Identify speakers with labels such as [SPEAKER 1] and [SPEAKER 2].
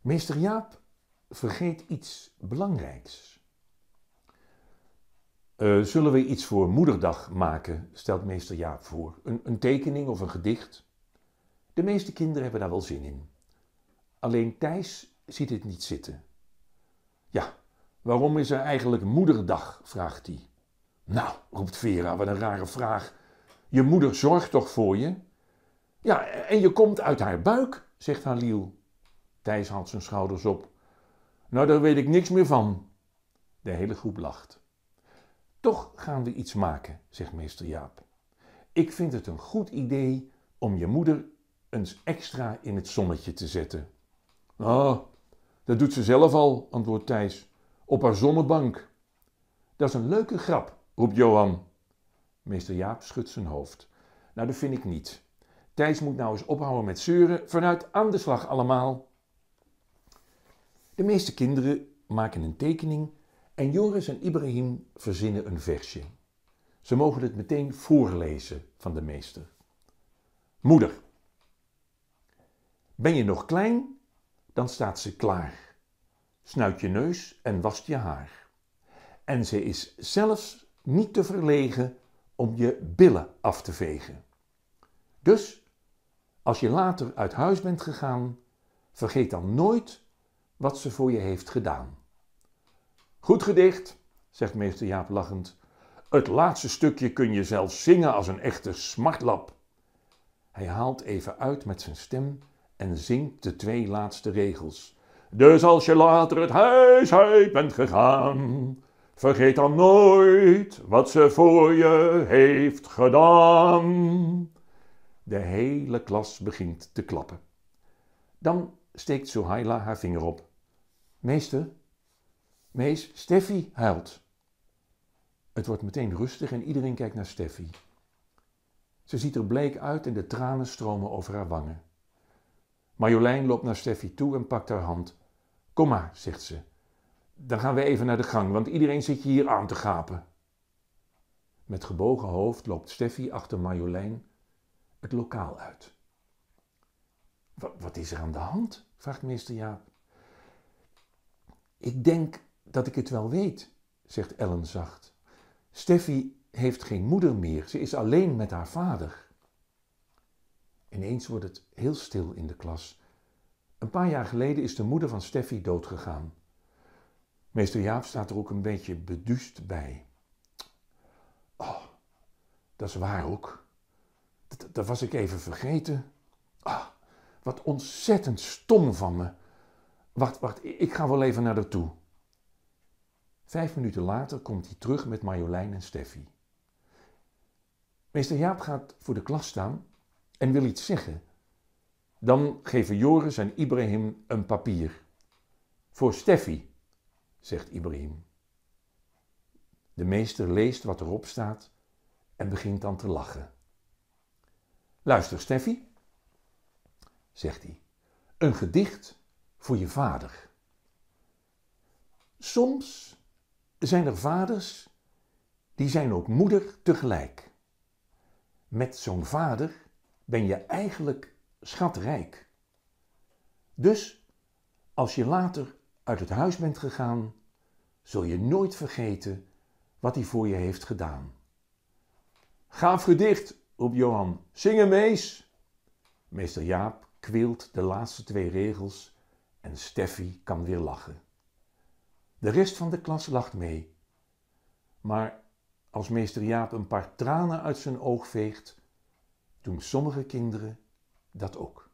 [SPEAKER 1] Meester Jaap vergeet iets belangrijks. Zullen we iets voor Moederdag maken, stelt meester Jaap voor. Een tekening of een gedicht. De meeste kinderen hebben daar wel zin in. Alleen Thijs ziet het niet zitten. Ja, waarom is er eigenlijk Moederdag, vraagt hij. Nou, roept Vera, wat een rare vraag. Je moeder zorgt toch voor je? Ja, en je komt uit haar buik, zegt Halil. Thijs haalt zijn schouders op. Nou, daar weet ik niks meer van. De hele groep lacht. Toch gaan we iets maken, zegt meester Jaap. Ik vind het een goed idee om je moeder eens extra in het zonnetje te zetten. Oh, dat doet ze zelf al, antwoordt Thijs, op haar zonnebank. Dat is een leuke grap, roept Johan. Meester Jaap schudt zijn hoofd. Nou, dat vind ik niet. Thijs moet nou eens ophouden met zeuren, vanuit aan de slag allemaal. De meeste kinderen maken een tekening en Joris en Ibrahim verzinnen een versje. Ze mogen het meteen voorlezen van de meester. Moeder. Ben je nog klein, dan staat ze klaar. Snuit je neus en wast je haar. En ze is zelfs niet te verlegen om je billen af te vegen. Dus, als je later uit huis bent gegaan, vergeet dan nooit wat ze voor je heeft gedaan. Goed gedicht, zegt meester Jaap lachend. Het laatste stukje kun je zelfs zingen als een echte smartlap. Hij haalt even uit met zijn stem en zingt de 2 laatste regels. Dus als je later het huis uit bent gegaan, vergeet dan nooit wat ze voor je heeft gedaan. De hele klas begint te klappen. Dan steekt Sohaila haar vinger op. Meester, mees, Steffi huilt. Het wordt meteen rustig en iedereen kijkt naar Steffi. Ze ziet er bleek uit en de tranen stromen over haar wangen. Marjolein loopt naar Steffi toe en pakt haar hand. Kom maar, zegt ze. Dan gaan we even naar de gang, want iedereen zit je hier aan te gapen. Met gebogen hoofd loopt Steffi achter Marjolein het lokaal uit. Wat is er aan de hand? Vraagt meester Jaap. Ik denk dat ik het wel weet, zegt Ellen zacht. Steffi heeft geen moeder meer, ze is alleen met haar vader. Ineens wordt het heel stil in de klas. Een paar jaar geleden is de moeder van Steffi doodgegaan. Meester Jaap staat er ook een beetje beduust bij. Oh, dat is waar ook. Dat was ik even vergeten. Ah, wat ontzettend stom van me. Wacht, ik ga wel even naar haar toe. 5 minuten later komt hij terug met Marjolein en Steffi. Meester Jaap gaat voor de klas staan en wil iets zeggen. Dan geven Joris en Ibrahim een papier. Voor Steffi, zegt Ibrahim. De meester leest wat erop staat en begint dan te lachen. Luister, Steffi, zegt hij, een gedicht voor je vader. Soms zijn er vaders die zijn ook moeder tegelijk. Met zo'n vader ben je eigenlijk schatrijk. Dus als je later uit het huis bent gegaan, zul je nooit vergeten wat hij voor je heeft gedaan. Gaaf gedicht, roept Johan. Zingen, mees! Meester Jaap kweelt de laatste 2 regels en Steffi kan weer lachen. De rest van de klas lacht mee. Maar als meester Jaap een paar tranen uit zijn oog veegt, doen sommige kinderen dat ook.